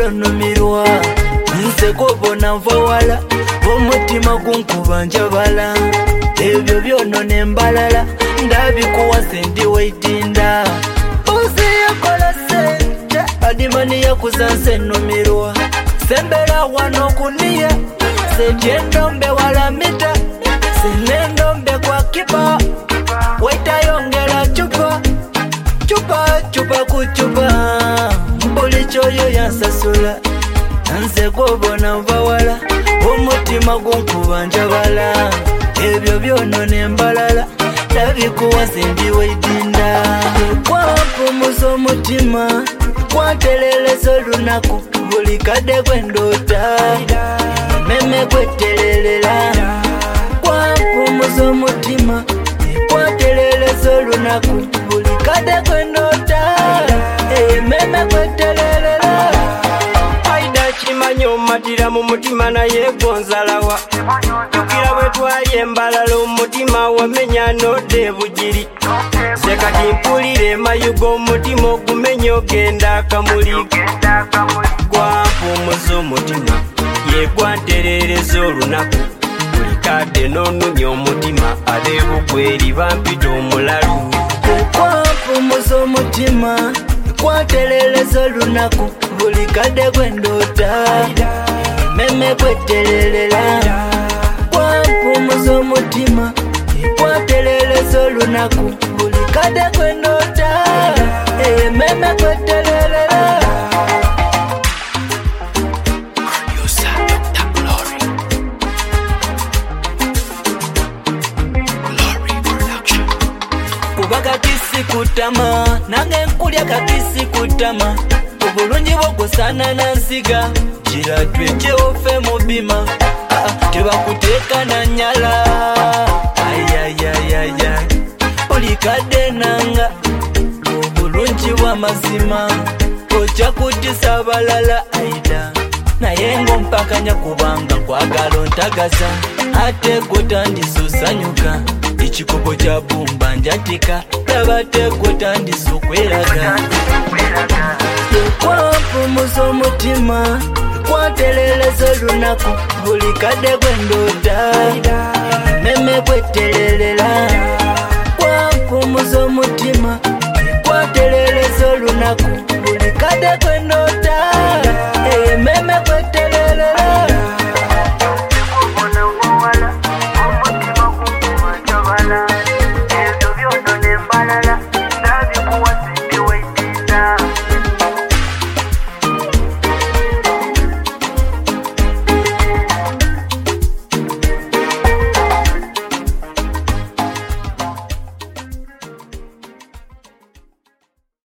numirwa nseko bona mvawala omutima gunkuba njabala ebyo byonona embalala ndabikuwa sendi waitinda uzi yakola sente adimani yakuzanse numirwa sembera wano kunia setyendombe walamita senendombe kwa kipa waitayongera chupa chupa kuchupa mbuli choyo yansasula nze kubona mvawala omutima gunkuba njabala ebyo byonona embalala ndabikuwa sendi waitinda kwampumuza omutima kwanteleleza olunaku buli kadde gwendoota meme kwetelelera kwampumuza omutima kwanteleleza olunaku buli kadde gwendoota meme kwetelelera aida kimanyi omatira mu mutima naye gonzalawa tukira bwe twali embalala omutima wamenya nodde bugiri sekati mpulire emayuga omutima ogumenya ogenda akamuli gwampumuza omutima ye gwanterereza olunaku buli kadde nonunya omutima abebugweri bampita omulalu kwampumuza omutima kwanteleleza olunaku buli kadde gwendoota meme kwetelelera kwampumuza omutima kwanteleleza olunaku buli kadde gwendoota meme kwetelelera kuba kakisi kutama nange nkulya kakisi kutama obulungi bwogusana nansiga gira twejewofe mubima tebakuteeka na nyala ayayayaya olikadde nanga obulungi bw'amazima ojja kutisa abalala aida naye ng'ompakanya kubanga kwagala ontagaza ate gotandisa osanyuka ekikopo kya bumba njatika tabate gotandisa okweraga kwampumuza omutima kwanteleleza olunaku buli kadde gwendoota meme kwetelelera kwampumuza omutima kwanteleleza olunaku buli kadde gwendoota